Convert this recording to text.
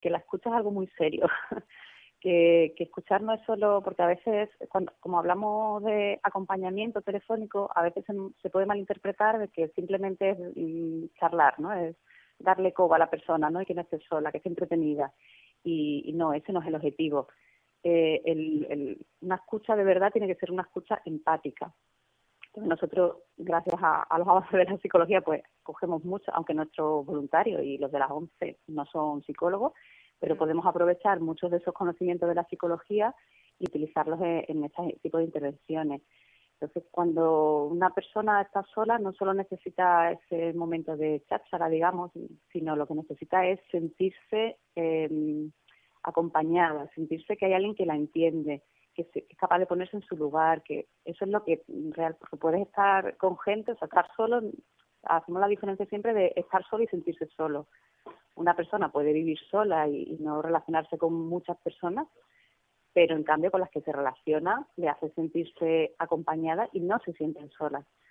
que la escucha es algo muy serio. Que escuchar no es solo, porque a veces, como hablamos de acompañamiento telefónico, a veces se puede malinterpretar de que simplemente es charlar, ¿no? Es darle coba a la persona, ¿no? Y que no esté sola, que esté entretenida. Y no, ese no es el objetivo. Una escucha de verdad tiene que ser una escucha empática. Entonces nosotros, gracias a los avances de la psicología, pues cogemos mucho, aunque nuestros voluntarios y los de las ONCE no son psicólogos, pero podemos aprovechar muchos de esos conocimientos de la psicología y utilizarlos en este tipo de intervenciones. Entonces, cuando una persona está sola, no solo necesita ese momento de cháchara, digamos, sino lo que necesita es sentirse acompañada, sentirse que hay alguien que la entiende, que es capaz de ponerse en su lugar, que eso es lo que real, porque puedes estar con gente, o sea, estar solo, hacemos la diferencia siempre de estar solo y sentirse solo. Una persona puede vivir sola y no relacionarse con muchas personas, pero en cambio con las que se relaciona le hace sentirse acompañada y no se sienten solas.